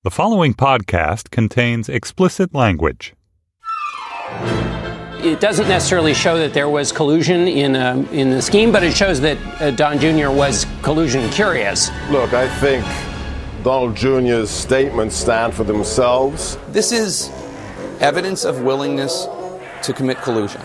The following podcast contains explicit language. It doesn't necessarily show that there was collusion in the scheme, but it shows that Don Jr. was collusion curious. Look, I think Donald Jr.'s statements stand for themselves. This is evidence of willingness to commit collusion.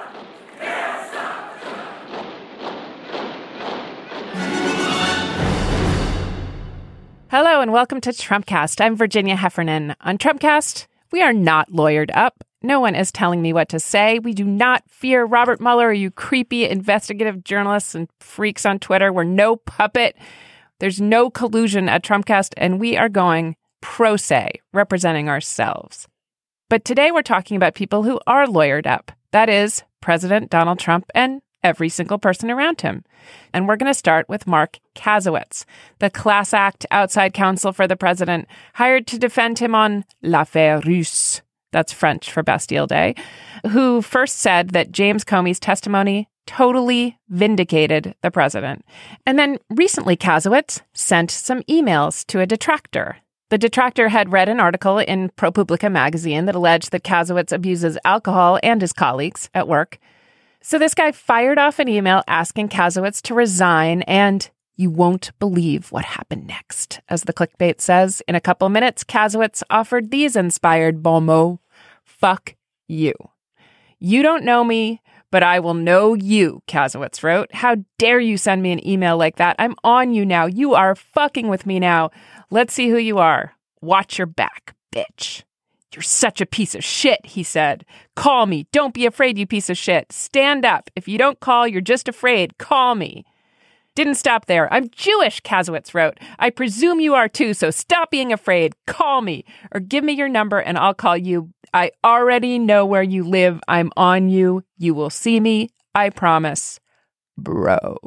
Hello and welcome to Trumpcast. I'm Virginia Heffernan. On Trumpcast, we are not lawyered up. No one is telling me what to say. We do not fear Robert Mueller or you creepy investigative journalists and freaks on Twitter. We're no puppet. There's no collusion at Trumpcast, and we are going pro se, representing ourselves. But today we're talking about people who are lawyered up. That is President Donald Trump and every single person around him. And we're going to start with Mark Kasowitz, the class act outside counsel for the president, hired to defend him on l'affaire russe, that's French for Bastille Day, who first said that James Comey's testimony totally vindicated the president. And then recently Kasowitz sent some emails to a detractor. The detractor had read an article in ProPublica magazine that alleged that Kasowitz abuses alcohol and his colleagues at work. So this guy fired off an email asking Kasowitz to resign, and you won't believe what happened next. As the clickbait says, in a couple minutes, Kasowitz offered these inspired bon mots. Fuck you. You don't know me, but I will know you, Kasowitz wrote. How dare you send me an email like that? I'm on you now. You are fucking with me now. Let's see who you are. Watch your back, bitch. You're such a piece of shit, he said. Call me. Don't be afraid, you piece of shit. Stand up. If you don't call, you're just afraid. Call me. Didn't stop there. I'm Jewish, Kasowitz wrote. I presume you are too, so stop being afraid. Call me. Or give me your number and I'll call you. I already know where you live. I'm on you. You will see me. I promise. Bro.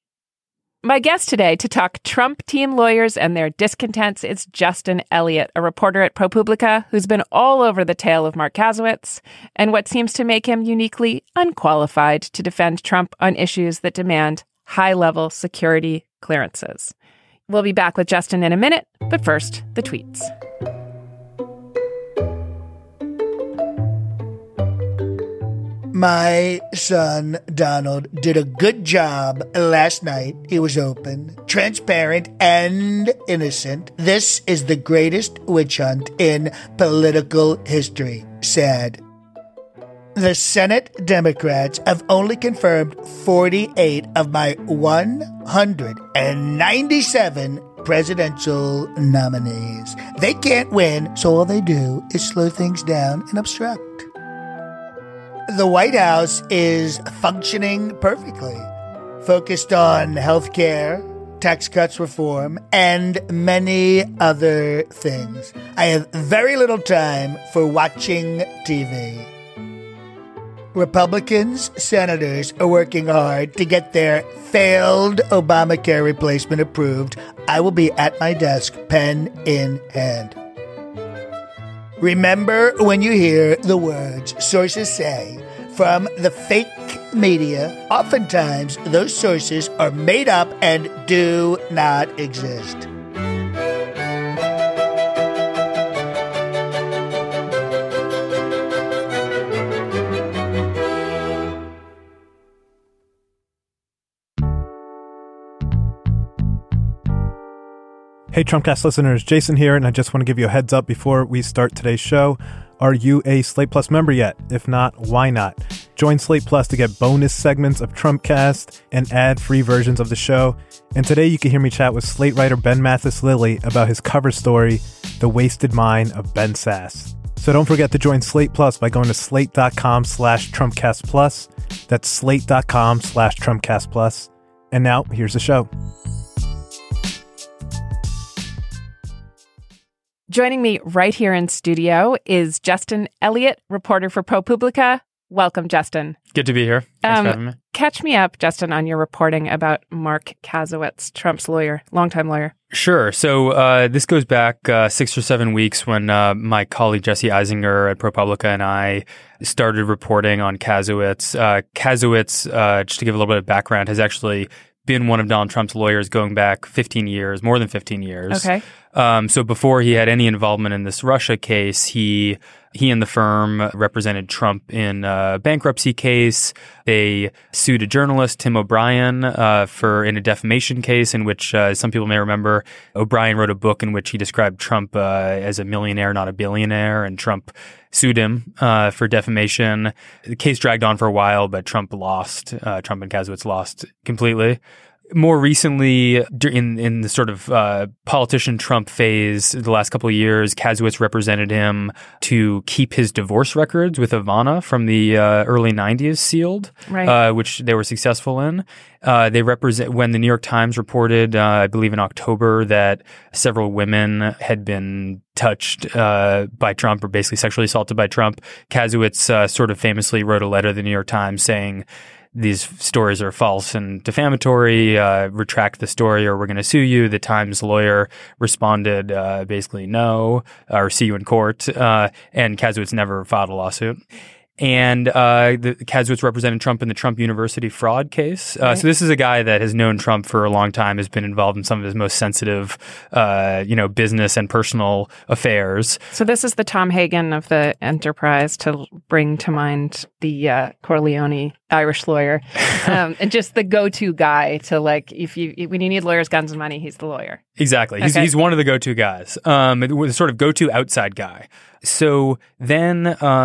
My guest today to talk Trump team lawyers and their discontents is Justin Elliott, a reporter at ProPublica who's been all over the tail of Mark Kasowitz and what seems to make him uniquely unqualified to defend Trump on issues that demand high-level security clearances. We'll be back with Justin in a minute, but first, the tweets. My son, Donald, did a good job last night. He was open, transparent, and innocent. This is the greatest witch hunt in political history. Sad. The Senate Democrats have only confirmed 48 of my 197 presidential nominees. They can't win, so all they do is slow things down and obstruct. The White House is functioning perfectly, focused on health care, tax cuts reform, and many other things. I have very little time for watching TV. Republicans, senators are working hard to get their failed Obamacare replacement approved. I will be at my desk, pen in hand. Remember when you hear the words sources say from the fake media, oftentimes those sources are made up and do not exist. Hey Trumpcast listeners, Jason here, and I just want to give you a heads up before we start today's show. Are you a Slate Plus member yet? If not, why not? Join Slate Plus to get bonus segments of Trumpcast and ad-free versions of the show. And today you can hear me chat with Slate writer Ben Mathis-Lilley about his cover story, The Wasted Mind of Ben Sasse. So don't forget to join Slate Plus by going to slate.com/TrumpcastPlus. That's slate.com/TrumpcastPlus. And now, here's the show. Joining me right here in studio is Justin Elliott, reporter for ProPublica. Welcome, Justin. Good to be here. Thanks for having me. Catch me up, Justin, on your reporting about Mark Kasowitz, Trump's lawyer, longtime lawyer. Sure. So this goes back 6 or 7 weeks when my colleague Jesse Eisinger at ProPublica and I started reporting on Kasowitz. Kasowitz, just to give a little bit of background, has actually been one of Donald Trump's lawyers going back 15 years, more than 15 years. Okay. So before he had any involvement in this Russia case, he and the firm represented Trump in a bankruptcy case. They sued a journalist, Tim O'Brien, in a defamation case in which some people may remember O'Brien wrote a book in which he described Trump as a millionaire, not a billionaire, and Trump sued him for defamation. The case dragged on for a while, but Trump lost. Trump and Kasowitz lost completely. More recently, in the sort of politician Trump phase, the last couple of years, Kasowitz represented him to keep his divorce records with Ivana from the early 90s sealed, right. Which they were successful in. They represent when the New York Times reported, I believe in October, that several women had been touched by Trump or basically sexually assaulted by Trump. Kasowitz sort of famously wrote a letter to the New York Times saying, these stories are false and defamatory, retract the story or we're going to sue you. The Times lawyer responded basically no, or see you in court. And Kasowitz never filed a lawsuit. And Kasowitz represented Trump in the Trump University fraud case. Right. So this is a guy that has known Trump for a long time, has been involved in some of his most sensitive, business and personal affairs. So this is the Tom Hagen of the enterprise, to bring to mind the Corleone Irish lawyer, and just the go-to guy to, like, when you need lawyers, guns, and money, he's the lawyer. Exactly. Okay. He's one of the go-to guys. The sort of go-to outside guy. So then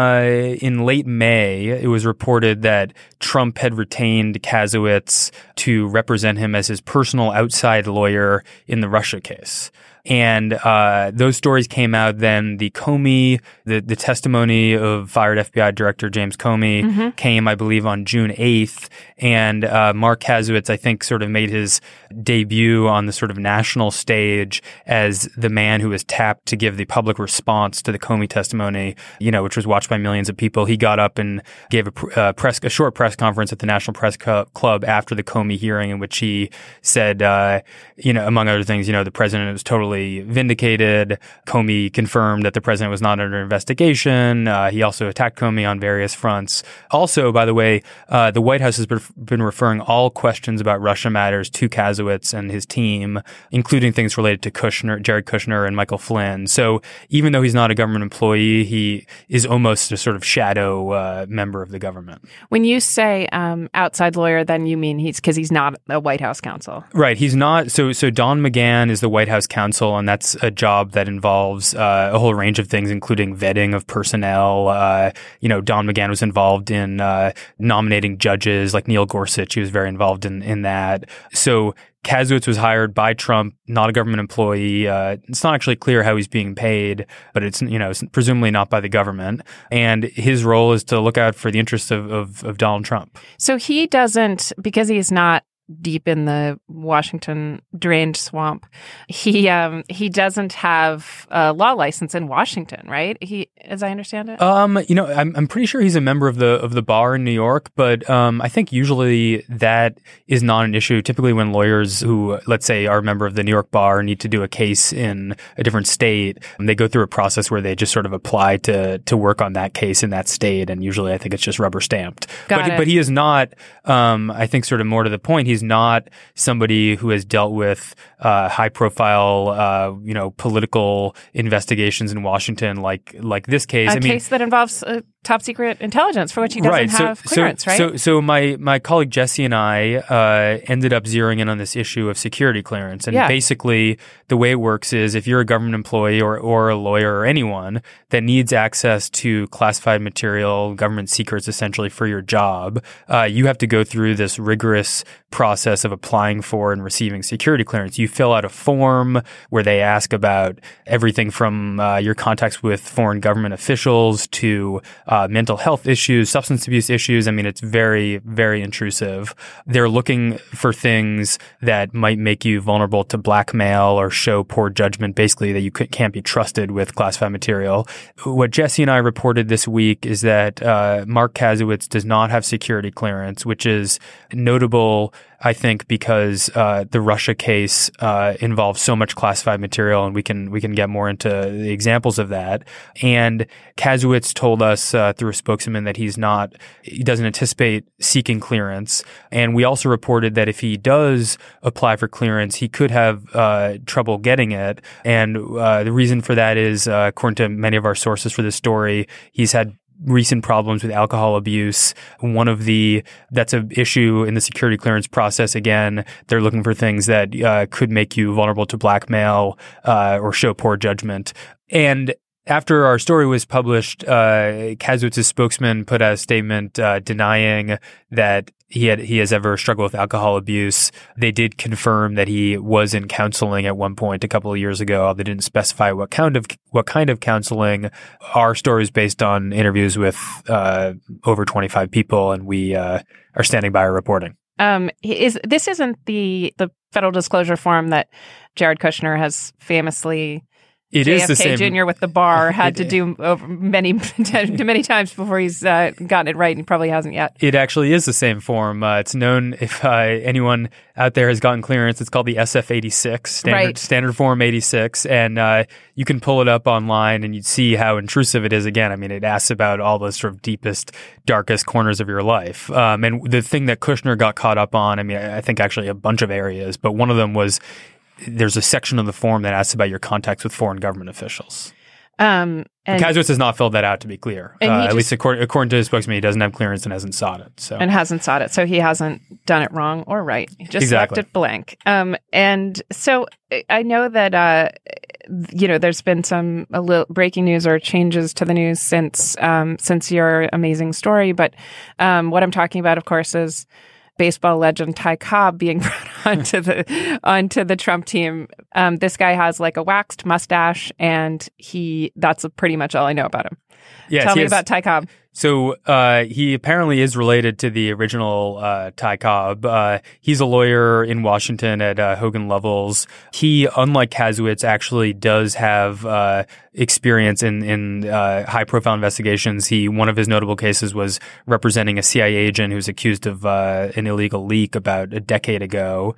in late May, it was reported that Trump had retained Kasowitz to represent him as his personal outside lawyer in the Russia case. And those stories came out then. The Comey, the testimony of fired FBI Director James Comey came, I believe, on June 8th. And Mark Kasowitz, I think, sort of made his debut on the sort of national stage as the man who was tapped to give the public response to the Comey testimony, which was watched by millions of people. He got up and gave a short press conference at the National Press Club after the Comey hearing, in which he said, among other things, the president was totally vindicated. Comey confirmed that the president was not under investigation. He also attacked Comey on various fronts. Also, by the way, the White House has been referring all questions about Russia matters to Kasowitz and his team, including things related to Jared Kushner and Michael Flynn. So even though he's not a government employee, he is almost a sort of shadow member of the government. When you say outside lawyer, then you mean because he's not a White House counsel. Right. He's not. So Don McGahn is the White House counsel, and that's a job that involves a whole range of things, including vetting of personnel. Don McGahn was involved in nominating judges like Neil Gorsuch. He was very involved in that. So Kasowitz was hired by Trump, not a government employee. It's not actually clear how he's being paid, but it's presumably not by the government. And his role is to look out for the interests of Donald Trump. So he doesn't, because he's not deep in the Washington drained swamp, he doesn't have a law license in Washington, right? As I understand it. I'm pretty sure he's a member of the bar in New York, but I think usually that is not an issue. Typically, when lawyers who, let's say, are a member of the New York bar need to do a case in a different state, they go through a process where they just sort of apply to work on that case in that state, and usually I think it's just rubber stamped. But he is not. I think, sort of more to the point, he's not somebody who has dealt with high profile, political investigations in Washington like this case. Case that involves top secret intelligence for which he doesn't have clearance, right? So my colleague Jesse and I ended up zeroing in on this issue of security clearance. And basically the way it works is if you're a government employee or a lawyer or anyone that needs access to classified material, government secrets essentially for your job, you have to go through this rigorous process of applying for and receiving security clearance. You fill out a form where they ask about everything from your contacts with foreign government officials to mental health issues, substance abuse issues. I mean, it's very, very intrusive. They're looking for things that might make you vulnerable to blackmail or show poor judgment, basically that you can't be trusted with classified material. What Jesse and I reported this week is that Mark Kasowitz does not have security clearance, which is notable I think because the Russia case involves so much classified material, and we can get more into the examples of that. And Kasowitz told us through a spokesman that he doesn't anticipate seeking clearance. And we also reported that if he does apply for clearance, he could have trouble getting it. And the reason for that is, according to many of our sources for this story, he's had recent problems with alcohol abuse. That's an issue in the security clearance process. Again, they're looking for things that could make you vulnerable to blackmail or show poor judgment. And after our story was published, Kasowitz's spokesman put out a statement denying that he has ever struggled with alcohol abuse. They did confirm that he was in counseling at one point a couple of years ago. They didn't specify what kind of counseling. Our story is based on interviews with over 25 people, and we are standing by our reporting. This isn't the federal disclosure form that Jared Kushner has famously. It JFK is the same. Jr. with the bar had to do over many times before he's gotten it right, and he probably hasn't yet. It actually is the same form. It's known, if anyone out there has gotten clearance, it's called the SF-86, Standard Form 86, and you can pull it up online and you'd see how intrusive it is. Again, I mean, it asks about all the sort of deepest, darkest corners of your life. And the thing that Kushner got caught up on, I mean, I think actually a bunch of areas, but one of them was there's a section of the form that asks about your contacts with foreign government officials. And Kasowitz has not filled that out, to be clear. At least according to his spokesman, he doesn't have clearance and hasn't sought it. So he hasn't done it wrong or right. He just left it blank. And so I know that there's been some a little breaking news or changes to the news since your amazing story. But what I'm talking about, of course, is baseball legend Ty Cobb being brought onto the Trump team. This guy has like a waxed mustache, and that's pretty much all I know about him. Yes, Tell me about Ty Cobb. So he apparently is related to the original Ty Cobb. He's a lawyer in Washington at Hogan Lovells. He, unlike Kasowitz, actually does have experience in high-profile investigations. One of his notable cases was representing a CIA agent who was accused of an illegal leak about a decade ago.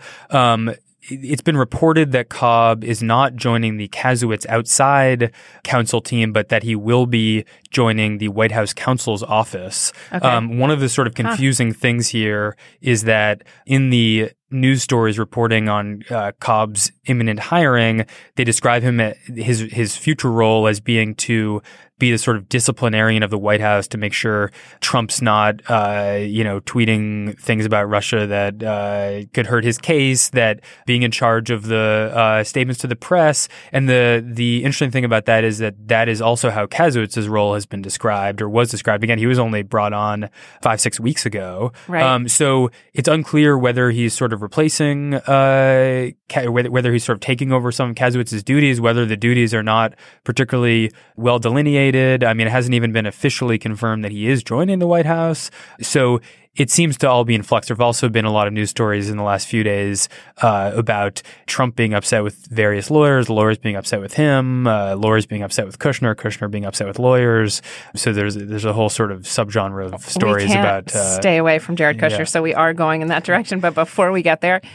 It's been reported that Cobb is not joining the Kasowitz outside counsel team, but that he will be joining the White House counsel's office. Okay. One of the sort of confusing things here is that in the news stories reporting on Cobb's imminent hiring, they describe him at his future role as being to be the sort of disciplinarian of the White House to make sure Trump's not, tweeting things about Russia that could hurt his case, that being in charge of the statements to the press. And the interesting thing about that is also how Kasowitz's role has been described or was described. Again, he was only brought on 5-6 weeks ago. Right. So it's unclear whether he's sort of replacing, whether he's sort of taking over some of Kasowitz's duties, whether the duties are not particularly well delineated. I mean, it hasn't even been officially confirmed that he is joining the White House. So it seems to all be in flux. There have also been a lot of news stories in the last few days about Trump being upset with various lawyers being upset with him, lawyers being upset with Kushner being upset with lawyers. So there's a whole sort of subgenre of stories about stay away from Jared Kushner. So we are going in that direction. But before we get there,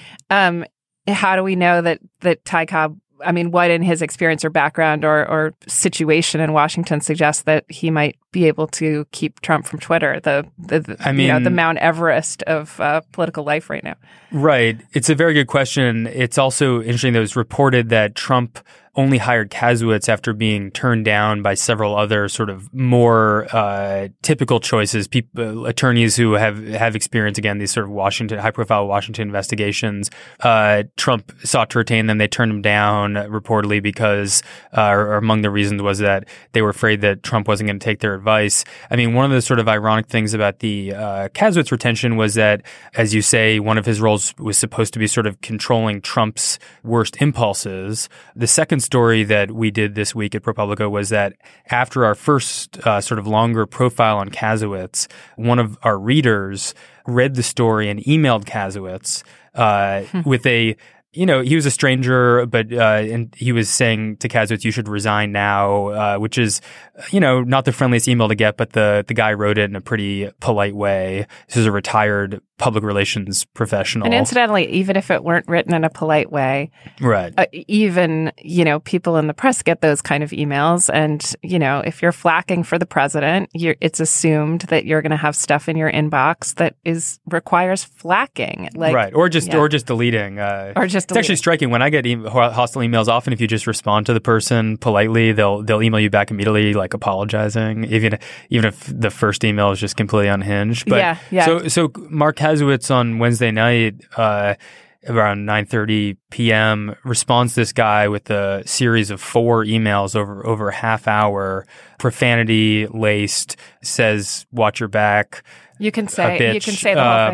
how do we know that Ty Cobb, I mean, what in his experience or background or situation in Washington suggests that he might be able to keep Trump from Twitter, the Mount Everest of political life right now? Right. It's a very good question. It's also interesting that it was reported that Trump only hired Kasowitz after being turned down by several other sort of more typical choices, attorneys who have experience, again, these sort of high-profile Washington investigations. Trump sought to retain them. They turned him down reportedly because, or among the reasons was that they were afraid that Trump wasn't going to take their advice. I mean, one of the sort of ironic things about the Kasowitz retention was that, as you say, one of his roles was supposed to be sort of controlling Trump's worst impulses. The second story that we did this week at ProPublica was that after our first sort of longer profile on Kasowitz, one of our readers read the story and emailed Kasowitz with a, he was a stranger, but and he was saying to Kasowitz, you should resign now, which is, not the friendliest email to get, but the guy wrote it in a pretty polite way. This is a retired public relations professional. And incidentally, even if it weren't written in a polite way, right? Even, people in the press get those kind of emails. And, if you're flacking for the president, it's assumed that you're going to have stuff in your inbox that requires flacking. Right. Or just deleting. It's actually striking. When I get hostile emails, often if you just respond to the person politely, they'll email you back immediately, like apologizing, even if the first email is just completely unhinged. But So Mark Kasowitz on Wednesday night, around 9:30 p.m., responds to this guy with a series of 4 emails over a half hour, profanity laced, says "watch your back." You can say the whole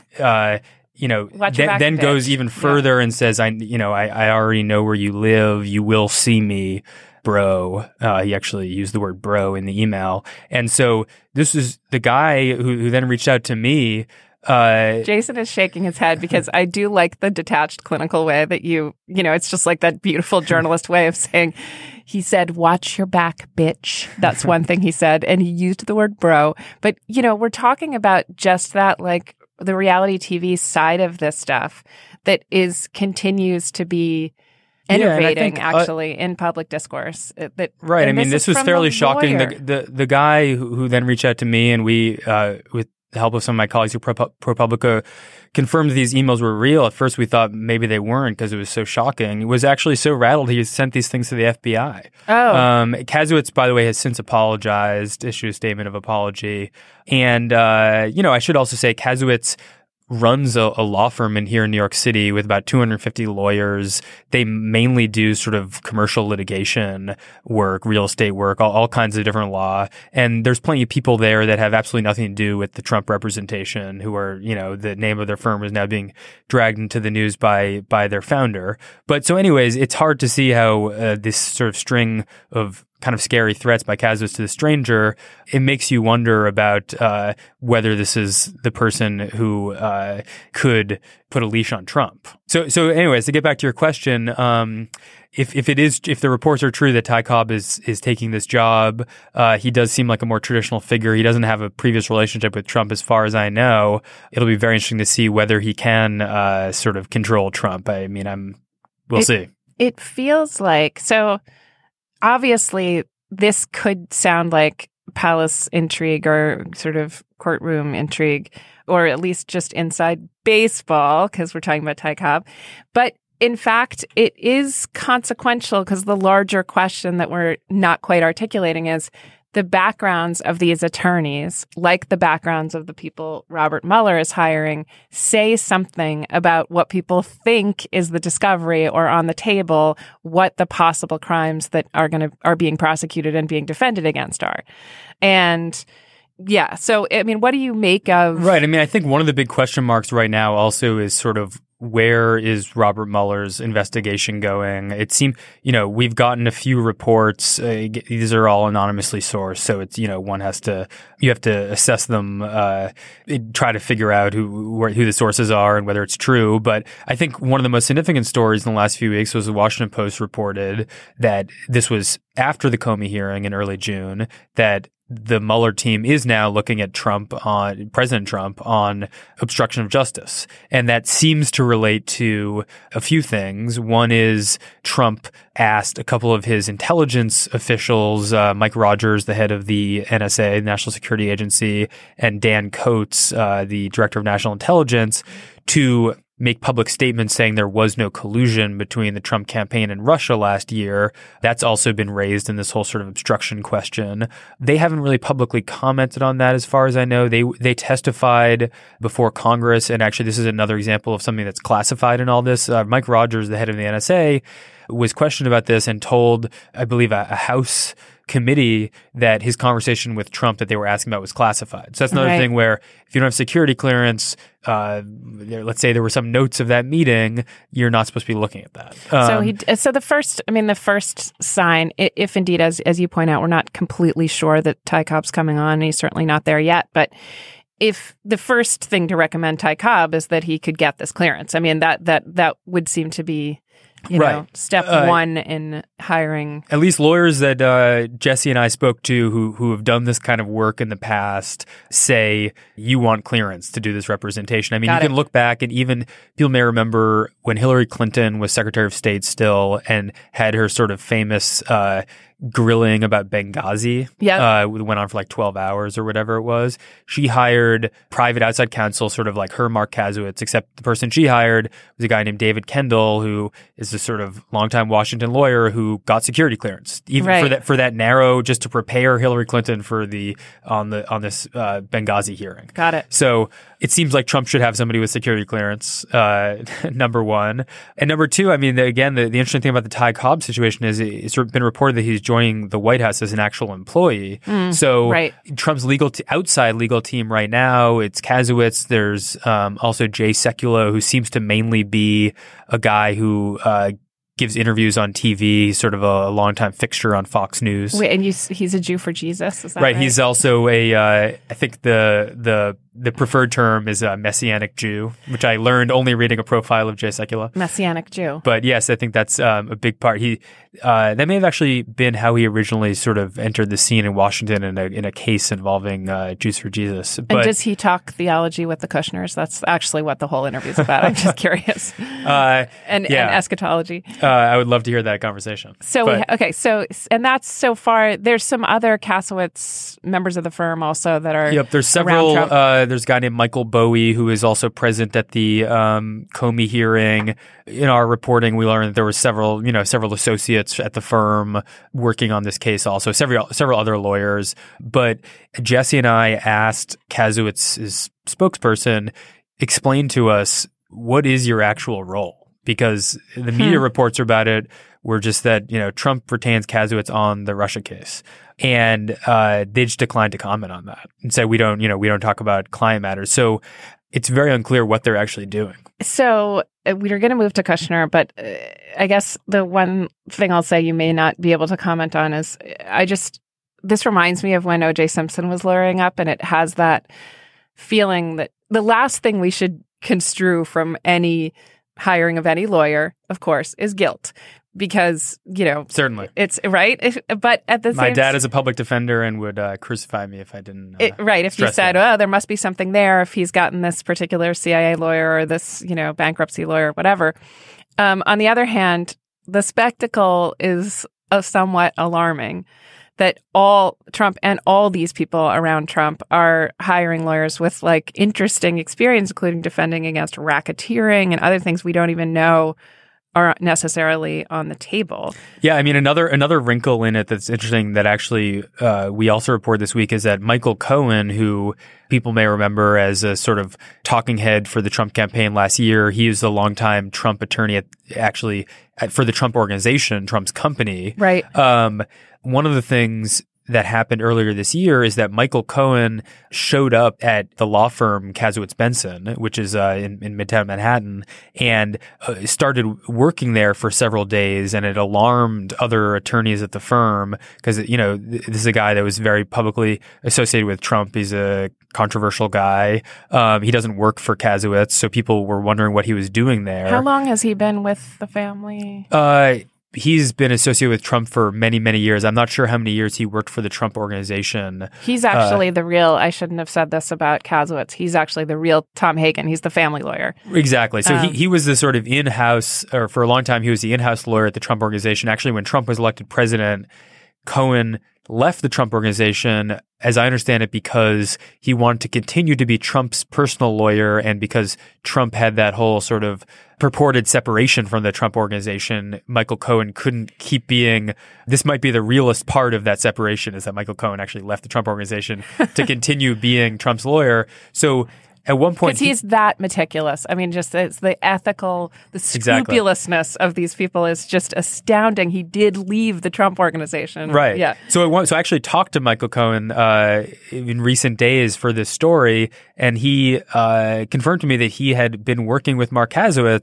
thing. Then goes even further and says, I already know where you live. You will see me, bro. He actually used the word bro in the email. And so this is the guy who then reached out to me. Jason is shaking his head because I do like the detached clinical way that it's just like that beautiful journalist way of saying, he said, watch your back, bitch. That's one thing he said. And he used the word bro. But, we're talking about just that, like the reality TV side of this stuff that continues to to be innovating, in public discourse. Right. I mean, this was fairly shocking. The guy who then reached out to me, and we, with the help of some of my colleagues who ProPublica, confirmed these emails were real. At first, we thought maybe they weren't because it was so shocking. He was actually so rattled he sent these things to the FBI. Kasowitz, by the way, has since apologized, issued a statement of apology. And, I should also say Kasowitz runs a law firm here in New York City with about 250 lawyers. They mainly do sort of commercial litigation work, real estate work, all kinds of different law. And there's plenty of people there that have absolutely nothing to do with the Trump representation, who are, the name of their firm is now being dragged into the news by their founder. But so anyways, it's hard to see how this sort of string of kind of scary threats by Kasowitz to the stranger, it makes you wonder about whether this is the person who could put a leash on Trump. So anyways, to get back to your question, if the reports are true that Ty Cobb is taking this job, he does seem like a more traditional figure. He doesn't have a previous relationship with Trump, as far as I know. It'll be very interesting to see whether he can sort of control Trump. I mean, we'll see. It feels like so. Obviously, this could sound like palace intrigue or sort of courtroom intrigue, or at least just inside baseball, because we're talking about Ty Cobb. But in fact, it is consequential, because the larger question that we're not quite articulating is the backgrounds of these attorneys, like the backgrounds of the people Robert Mueller is hiring, say something about what people think is the discovery or on the table, what the possible crimes that are being prosecuted and being defended against are. And yeah, so I mean, what do you make of? Right. I mean, I think one of the big question marks right now also is sort of, where is Robert Mueller's investigation going? It seemed, we've gotten a few reports. These are all anonymously sourced. So it's, you have to assess them, try to figure out who the sources are and whether it's true. But I think one of the most significant stories in the last few weeks was the Washington Post reported that this was after the Comey hearing in early June, that the Mueller team is now looking at President Trump on obstruction of justice. And that seems to relate to a few things. One is Trump asked a couple of his intelligence officials, Mike Rogers, the head of the NSA, National Security Agency, and Dan Coats, the director of national intelligence, to make public statements saying there was no collusion between the Trump campaign and Russia last year. That's also been raised in this whole sort of obstruction question. They haven't really publicly commented on that as far as I know. They testified before Congress, and actually this is another example of something that's classified in all this. Mike Rogers, the head of the NSA, was questioned about this and told, I believe, a House committee that his conversation with Trump that they were asking about was classified. So that's another thing where if you don't have security clearance, let's say there were some notes of that meeting, you're not supposed to be looking at that. So the first sign, if indeed, as you point out, we're not completely sure that Ty Cobb's coming on, and he's certainly not there yet, but if the first thing to recommend Ty Cobb is that he could get this clearance, I mean, that would seem to be step one in hiring. At least lawyers that Jesse and I spoke to who have done this kind of work in the past say you want clearance to do this representation. I mean, you can look back, and even people may remember when Hillary Clinton was Secretary of State still and had her sort of famous grilling about Benghazi. Went on for like 12 hours or whatever it was. She hired private outside counsel, sort of like her Mark Kasowitz, except the person she hired was a guy named David Kendall, who is a sort of longtime Washington lawyer who got security clearance, even for that narrow, just to prepare Hillary Clinton for on this Benghazi hearing. Got it. So it seems like Trump should have somebody with security clearance, number one. And number two, I mean, again, the interesting thing about the Ty Cobb situation is it's been reported that he's joining the White House as an actual employee. Trump's outside legal team right now, it's Kasowitz. There's also Jay Sekulow, who seems to mainly be a guy who gives interviews on TV. He's sort of a longtime fixture on Fox News. Wait, and he's a Jew for Jesus, is that right? He's also I think the preferred term is a Messianic Jew, which I learned only reading a profile of Jay Sekulow. Messianic Jew. But yes, I think that's a big part. That may have actually been how he originally sort of entered the scene in Washington in a case involving Jews for Jesus. And does he talk theology with the Kushners? That's actually what the whole interview is about. I'm just curious. And eschatology. I would love to hear that conversation. And that's so far. There's some other Kasowitz members of the firm also that are. Yep, there's several. There's a guy named Michael Bowie who is also present at the Comey hearing. In our reporting, we learned that there were several associates at the firm working on this case. Also, several other lawyers. But Jesse and I asked Kasowitz's spokesperson, explain to us, what is your actual role? Because the media reports about it were just that, Trump retains Kasowitz on the Russia case. And they just declined to comment on that and said, we don't talk about client matters. So it's very unclear what they're actually doing. So we're going to move to Kushner, but I guess the one thing I'll say you may not be able to comment on is this reminds me of when O.J. Simpson was lawyering up, and it has that feeling that the last thing we should construe from any hiring of any lawyer, of course, is guilt. Because, certainly it's right. But at the same my dad is a public defender and would crucify me if I didn't. If you said, there must be something there if he's gotten this particular CIA lawyer or this, bankruptcy lawyer, whatever. On the other hand, the spectacle is somewhat alarming that all Trump and all these people around Trump are hiring lawyers with interesting experience, including defending against racketeering and other things we don't even know aren't necessarily on the table. Yeah, I mean, another wrinkle in it that's interesting that actually we also report this week is that Michael Cohen, who people may remember as a sort of talking head for the Trump campaign last year, he was a longtime Trump attorney for the Trump Organization, Trump's company. Right. One of the things that happened earlier this year is that Michael Cohen showed up at the law firm Kasowitz Benson, which is in Midtown Manhattan, and started working there for several days, and it alarmed other attorneys at the firm because, this is a guy that was very publicly associated with Trump. He's a controversial guy. He doesn't work for Kasowitz, so people were wondering what he was doing there. How long has he been with the family? He's been associated with Trump for many, many years. I'm not sure how many years he worked for the Trump Organization. He's actually the real, I shouldn't have said this about Kasowitz. He's actually the real Tom Hagen. He's the family lawyer. Exactly. So he was the sort of in-house, or for a long time, he was the in-house lawyer at the Trump Organization. Actually, when Trump was elected president, Cohen left the Trump Organization, as I understand it, because he wanted to continue to be Trump's personal lawyer, and because Trump had that whole sort of purported separation from the Trump Organization, Michael Cohen couldn't keep being – this might be the realest part of that separation, is that Michael Cohen actually left the Trump Organization to continue being Trump's lawyer. So – at one point, because he's that meticulous. I mean, just it's the ethical, the scrupulousness of these people is just astounding. He did leave the Trump Organization, right? Yeah. So I actually talked to Michael Cohen in recent days for this story, and he confirmed to me that he had been working with Mark Kasowitz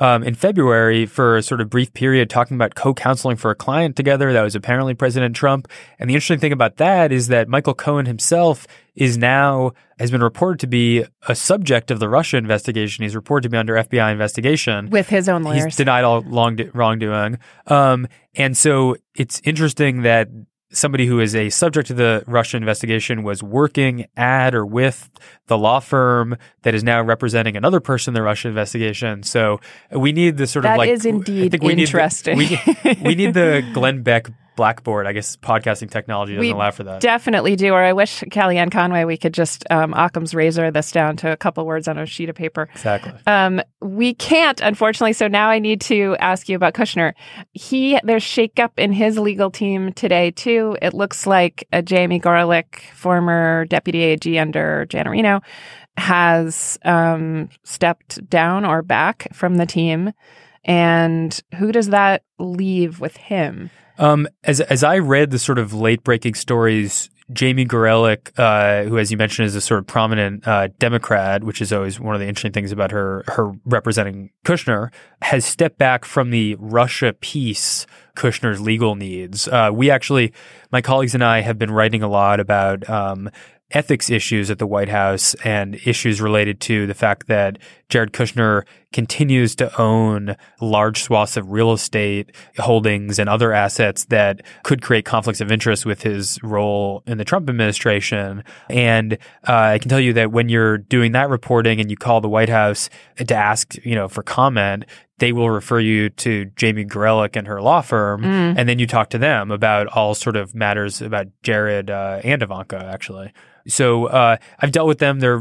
in February for a sort of brief period talking about co-counseling for a client together. That was apparently President Trump. And the interesting thing about that is that Michael Cohen himself has been reported to be a subject of the Russia investigation. He's reported to be under FBI investigation. With his own lawyers. He's denied all wrongdoing. And so it's interesting that somebody who is a subject to the Russia investigation was working at or with the law firm that is now representing another person in the Russia investigation. So we need the sort of That is indeed interesting. we need the Glenn Beck Blackboard. I guess podcasting technology doesn't allow for that. Definitely do. Or I wish Kellyanne Conway, we could just Occam's razor this down to a couple words on a sheet of paper. Exactly. We can't, unfortunately. So now I need to ask you about Kushner. There's shakeup in his legal team today too. It looks like Jamie Gorelick, former deputy AG under Jan Marino, has stepped down or back from the team. And who does that leave with him? As I read the sort of late breaking stories, Jamie Gorelick, who, as you mentioned, is a sort of prominent Democrat, which is always one of the interesting things about her representing Kushner, has stepped back from the Russia piece Kushner's legal needs. My colleagues and I have been writing a lot about ethics issues at the White House and issues related to the fact that Jared Kushner continues to own large swaths of real estate holdings and other assets that could create conflicts of interest with his role in the Trump administration. And I can tell you that when you're doing that reporting and you call the White House to ask, for comment, they will refer you to Jamie Gorelick and her law firm, and then you talk to them about all sort of matters about Jared and Ivanka, actually. So I've dealt with them. They're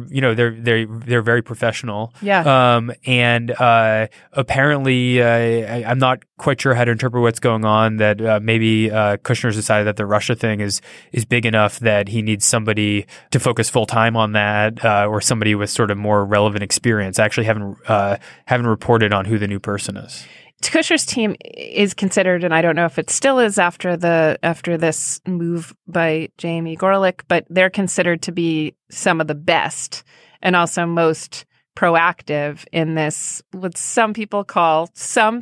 very professional. Yeah. And apparently, I'm not quite sure how to interpret what's going on. That maybe Kushner's decided that the Russia thing is big enough that he needs somebody to focus full time on that, or somebody with sort of more relevant experience. I actually haven't reported on who the new person is. Kushner's team is considered, and I don't know if it still is after this move by Jamie Gorelick, but they're considered to be some of the best and also most proactive in this, what some people call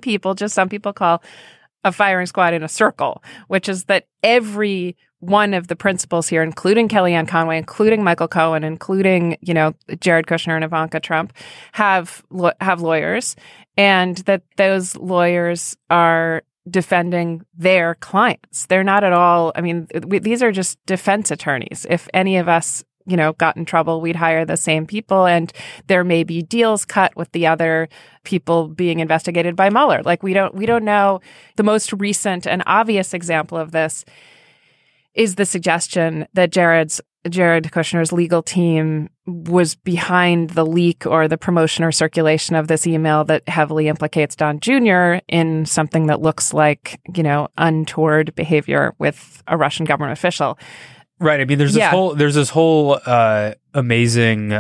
a firing squad in a circle, which is that every one of the principals here, including Kellyanne Conway, including Michael Cohen, including, Jared Kushner and Ivanka Trump, have lawyers, and that those lawyers are defending their clients. They're not at all, these are just defense attorneys. If any of us, got in trouble, we'd hire the same people, and there may be deals cut with the other people being investigated by Mueller. Like we don't know. The most recent and obvious example of this is the suggestion that Jared Kushner's legal team was behind the leak or the promotion or circulation of this email that heavily implicates Don Jr. in something that looks like, untoward behavior with a Russian government official. Right. There's this whole amazing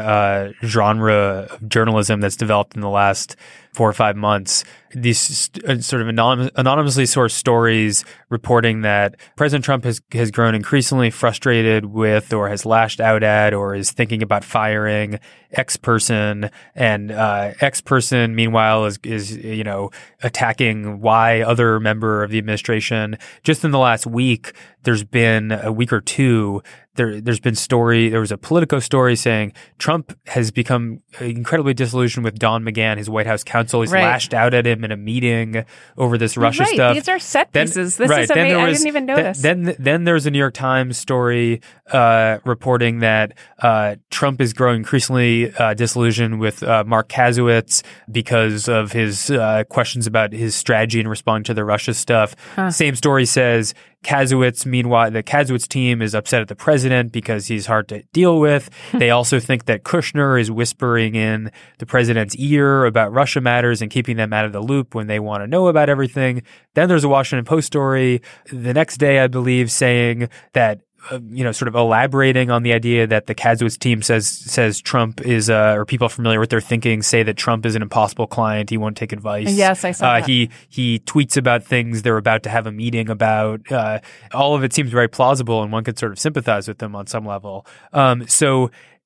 genre of journalism that's developed in the last 4 or 5 months. These sort of anonymously sourced stories reporting that President Trump has grown increasingly frustrated with, or has lashed out at, or is thinking about firing X person, and X person meanwhile is attacking Y other member of the administration. Just in the last week, there's been a week or two. There was a Politico story saying Trump has become incredibly disillusioned with Don McGahn, his White House counsel. He's lashed out at him in a meeting over this Russia stuff. These are set pieces. This is amazing. I didn't even notice. Then there was a New York Times story reporting that Trump is growing increasingly disillusioned with Mark Kasowitz because of his questions about his strategy in responding to the Russia stuff. Same story says Kasowitz, meanwhile, the Kasowitz team is upset at the president because he's hard to deal with. They also think that Kushner is whispering in the president's ear about Russia matters and keeping them out of the loop when they want to know about everything. Then there's a Washington Post story the next day, I believe, saying that sort of elaborating on the idea that the Kasowitz team says Trump is, or people familiar with their thinking say that Trump is an impossible client. He won't take advice. Yes, I saw that. He tweets about things they're about to have a meeting about. All of it seems very plausible, and one could sort of sympathize with them on some level. So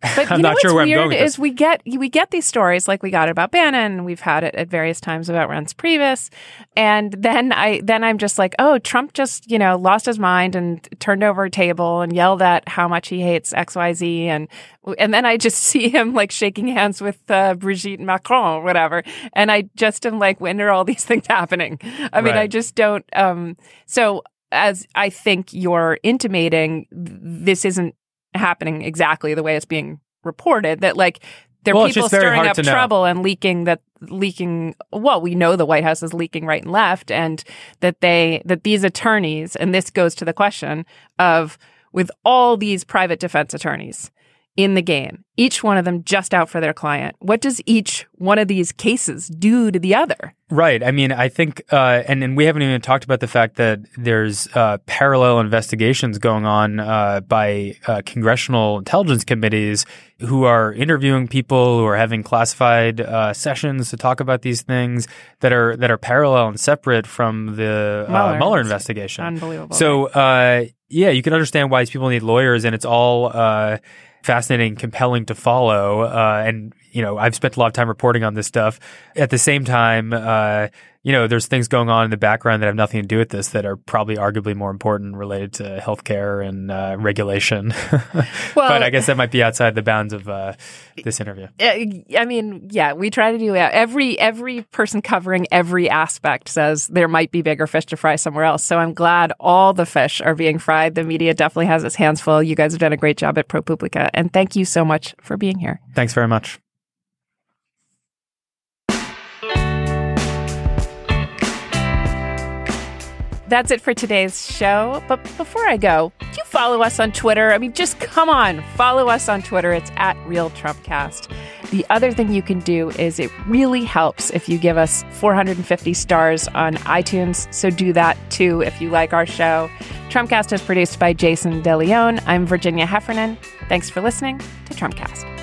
But I'm you know not sure what's where I'm weird going with is we get these stories like we got it about Bannon. We've had it at various times about Reince Priebus, and then I'm just like, oh, Trump just lost his mind and turned over a table and yelled at how much he hates XYZ, and then I just see him like shaking hands with Brigitte Macron or whatever, and I just am like, when are all these things happening? I mean, I just don't. So as I think you're intimating, this isn't happening exactly the way it's being reported, that like there are people stirring up trouble and leaking. Well, we know the White House is leaking right and left, and that these attorneys, and this goes to the question of, with all these private defense attorneys in the game, each one of them just out for their client, what does each one of these cases do to the other? Right. I mean, I think, and we haven't even talked about the fact that there's parallel investigations going on by congressional intelligence committees who are interviewing people, who are having classified sessions to talk about these things that are parallel and separate from the Mueller investigation. Unbelievable. So, yeah, you can understand why these people need lawyers, and it's all fascinating, compelling to follow. And, I've spent a lot of time reporting on this stuff. At the same time, there's things going on in the background that have nothing to do with this that are probably arguably more important, related to healthcare and regulation. Well, but I guess that might be outside the bounds of this interview. I mean, yeah, we try to do every person covering every aspect says there might be bigger fish to fry somewhere else. So I'm glad all the fish are being fried. The media definitely has its hands full. You guys have done a great job at ProPublica, and thank you so much for being here. Thanks very much. That's it for today's show. But before I go, do you follow us on Twitter? I mean, just come on, follow us on Twitter. It's @RealTrumpCast. The other thing you can do is it really helps if you give us 450 stars on iTunes. So do that too if you like our show. Trumpcast is produced by Jason DeLeon. I'm Virginia Heffernan. Thanks for listening to Trumpcast.